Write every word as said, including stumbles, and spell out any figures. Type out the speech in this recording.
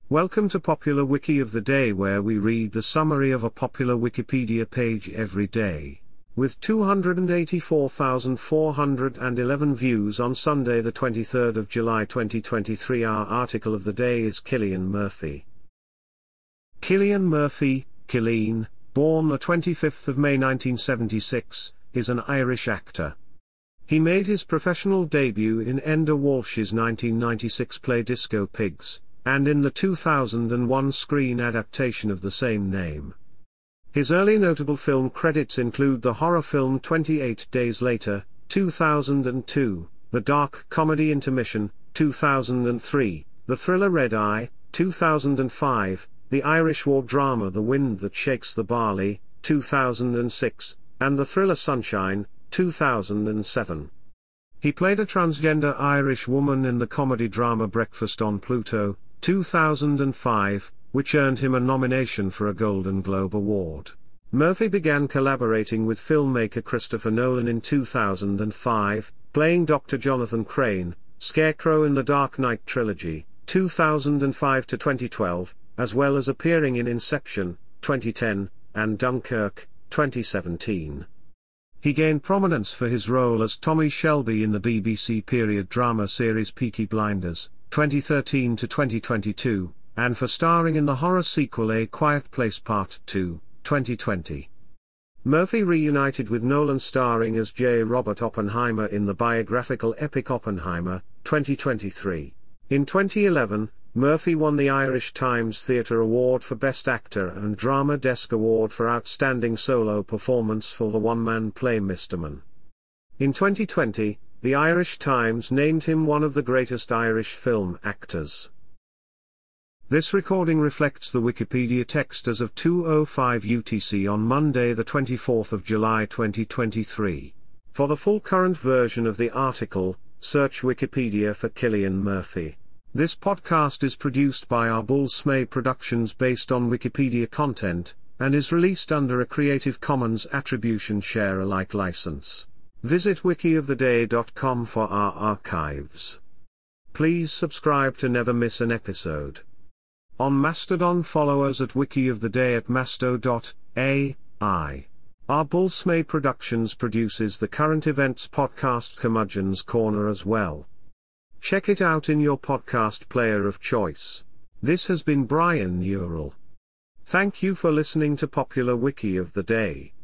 Welcome to Popular Wiki of the Day, where we read the summary of a popular Wikipedia page every day. With two hundred eighty-four thousand four hundred eleven views on Sunday the twenty-third of July twenty twenty-three, our article of the day is Cillian Murphy. Cillian Murphy, Cillian, born the twenty-fifth of May nineteen seventy-six, is an Irish actor. He made his professional debut in Enda Walsh's nineteen ninety-six play Disco Pigs, and in the two thousand one screen adaptation of the same name. His early notable film credits include the horror film twenty-eight Days Later, two thousand two, the dark comedy Intermission, two thousand three, the thriller Red Eye, two thousand five, the Irish war drama The Wind That Shakes the Barley, two thousand six, and the thriller Sunshine, two thousand seven. He played a transgender Irish woman in the comedy drama Breakfast on Pluto, two thousand five, which earned him a nomination for a Golden Globe Award. Murphy began collaborating with filmmaker Christopher Nolan in two thousand five, playing Doctor Jonathan Crane, Scarecrow in the Dark Knight trilogy, two thousand five to twenty twelve, as well as appearing in Inception, twenty ten, and Dunkirk, twenty seventeen. He gained prominence for his role as Tommy Shelby in the B B C period drama series Peaky Blinders, twenty thirteen to twenty twenty-two, and for starring in the horror sequel A Quiet Place Part two, twenty twenty. Murphy reunited with Nolan starring as J. Robert Oppenheimer in the biographical epic Oppenheimer, twenty twenty-three. In twenty eleven, Murphy won the Irish Times Theatre Award for Best Actor and Drama Desk Award for Outstanding Solo Performance for the one-man play Misterman. In twenty twenty, the Irish Times named him one of the greatest Irish film actors. This recording reflects the Wikipedia text as of two oh five U T C on Monday the twenty-fourth of July twenty twenty-three. For the full current version of the article, search Wikipedia for Cillian Murphy. This podcast is produced by Arbol Smay Productions based on Wikipedia content, and is released under a Creative Commons Attribution Share Alike license. Visit wiki of the day dot com for our archives. Please subscribe to never miss an episode. On Mastodon, follow us at Wiki of the Day at masto dot A I. Arbol Smay Productions produces the Current Events podcast Curmudgeon's Corner as well. Check it out in your podcast player of choice. This has been Brian Neural. Thank you for listening to Popular Wiki of the Day.